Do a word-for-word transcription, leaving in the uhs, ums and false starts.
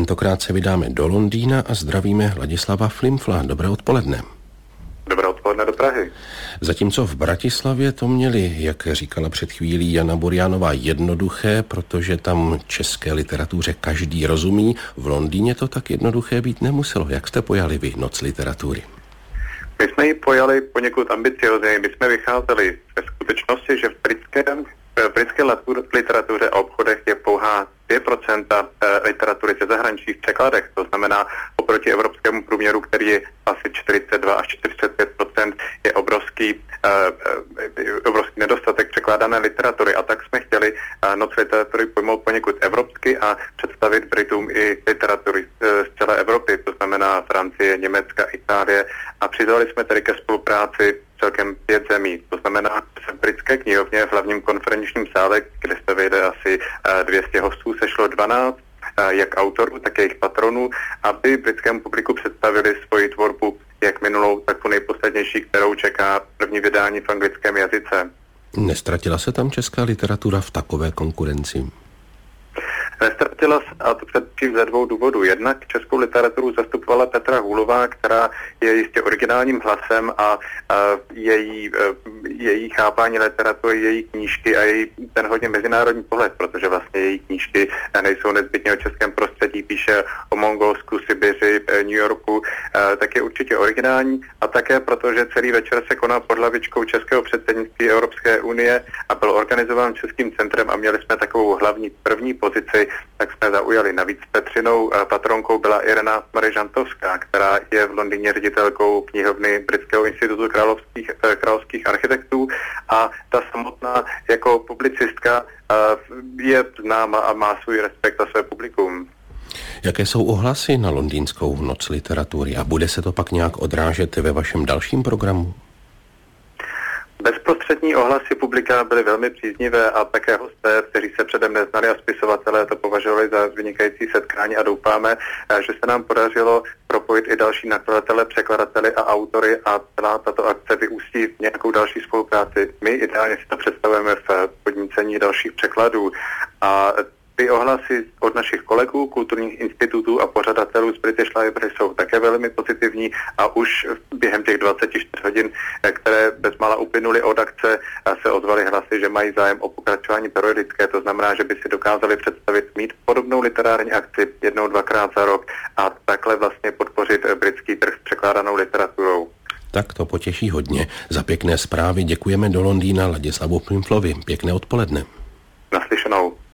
tentokrát se vydáme do Londýna a zdravíme Ladislava Flimfla. Dobré odpoledne. Dobré odpoledne do Prahy. Zatímco v Bratislavě to měli, jak říkala před chvílí Jana Burjánová, jednoduché, protože tam české literatuře každý rozumí, v Londýně to tak jednoduché být nemuselo. Jak jste pojali vy Noc literatury? My jsme ji pojali poněkud ambiciozně. My jsme vycházeli ve skutečnosti, že v britském v britské literatuře a obchodech je pouhá dvě procenta literatury ze zahraničí v překladech. To znamená, oproti evropskému průměru, který je asi čtyřicet dva až čtyřicet pět procent, je obrovský, uh, obrovský nedostatek překládané literatury. A tak jsme chtěli uh, Noc literatury pojmout poněkud evropsky a představit Britům i literatury uh, z celé Evropy, to znamená Francie, Německa, Itálie. A přizvali jsme tedy ke spolupráci celkem pět zemí. To znamená, že v britské knihovně v hlavním konferenčním sále, kde se vejde asi dvě stě hostů, sešlo dvanáct jak autorů, tak jejich patronů, aby britskému publiku představili svoji tvorbu, jak minulou, tak tu nejposlednější, kterou čeká první vydání v anglickém jazyce. Nestratila se tam česká literatura v takové konkurenci? Nestratila se, a to především ze dvou důvodů. Jednak českou literaturu zastupovala Petra Hůlová, která je jistě originálním hlasem a, a její, její chápání literatury, její knížky a její ten hodně mezinárodní pohled, protože vlastně její knížky nejsou nezbytně o českém prostředí, píše o Mongolsku, Sibiři, New Yorku, tak je určitě originální a také proto, že celý večer se konal pod hlavičkou českého předsednictví Evropské unie a byl organizován Českým centrem a měli jsme takovou hlavní první pozici, tak jsme zaujali. Navíc Petřinou patronkou byla Irena Marie-Žantovská, která je v Londýně ředitelkou knihovny Britského institutu královských, královských architektů a ta samotná jako publicistka je známa a má svůj respekt a své publikum. Jaké jsou ohlasy na londýnskou Noc literatury a bude se to pak nějak odrážet ve vašem dalším programu? Bezprostřední ohlasy publika byly velmi příznivé a také hosté, kteří se předem neznali a spisovatelé to považovali za vynikající setkání a doufáme, že se nám podařilo propojit i další nakladatele, překladatele a autory a celá tato akce vyústí v nějakou další spolupráci. My ideálně si to představujeme v podnícení dalších překladů a ty ohlasy od našich kolegů, kulturních institutů a pořadatelů z British Library jsou také velmi pozitivní a už během těch dvacet čtyři hodin, které bezmála uplynuly od akce, se ozvaly hlasy, že mají zájem o pokračování periodické. To znamená, že by si dokázali představit mít podobnou literární akci jednou, dvakrát za rok a takhle vlastně podpořit britský trh s překládanou literaturou. Tak to potěší hodně. Za pěkné zprávy děkujeme do Londýna Ladislavu Flimflovi. Pěkné odpoledne. Naslyšenou.